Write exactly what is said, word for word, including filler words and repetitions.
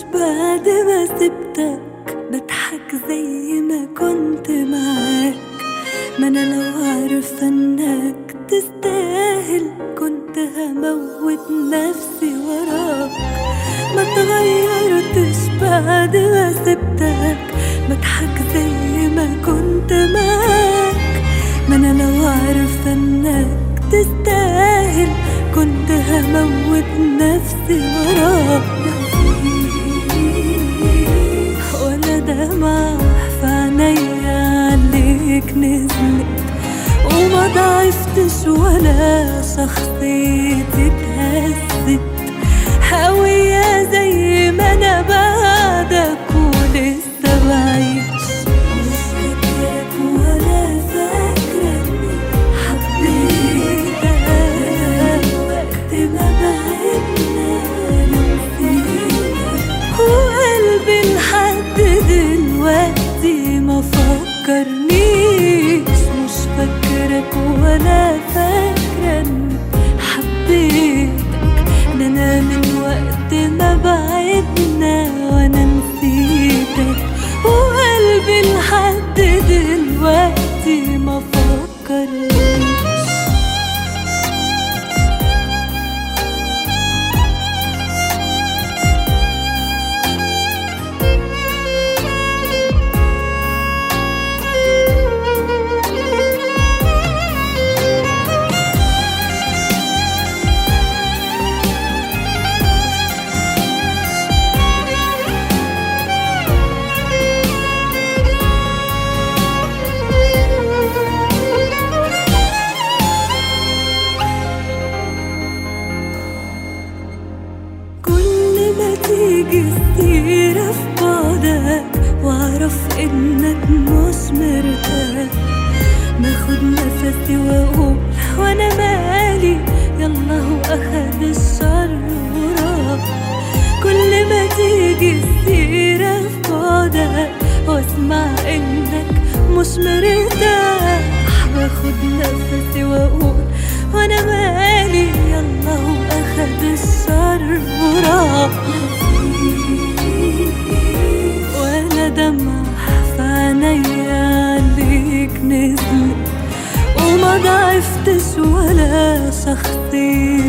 بعد ما سبتك، بضحك زي ما كنت معاك. ما انا لو عارفة انك تستاهل كنت هموت نفسي وراك. ما تغيرتش بعد ما سبتك، بضحك زي ما كنت معاك. ما انا لو عارفة انك تستاهل كنت هموت نفسي وراك. ولا دمعة في عينيا عليك نزلت، وما ضعفتش ولا شخصيتي اتهزت. هوية زي ما انا بعدك ولسه بعيش. مش فاكرك ولا فاكرة اني حبيتك وقت ما بعدنا نسيتك، وقلبي لحد دلوقتي ما فكرنيش. مش فاكرك ولا فاكرة اني حبيتك، ده انا من وقت ما بعدنا وانا نسيتك، وقلبي لحد دلوقتي ما فكرنيش. تيجي السيرة في بعدك واعرف انك مش مرتاح، باخد نفسي واقول وانا مالي يلا هو اخد الشر وراح. كل ما تيجي السيرة في بعدك واسمع انك مش مرتاح، باخد نفسي واقول وانا مالي يلا هو اخد الشر وراح. ولا دمع في عينيا عليك نزلت، وما ضعفتش ولا شخصيتي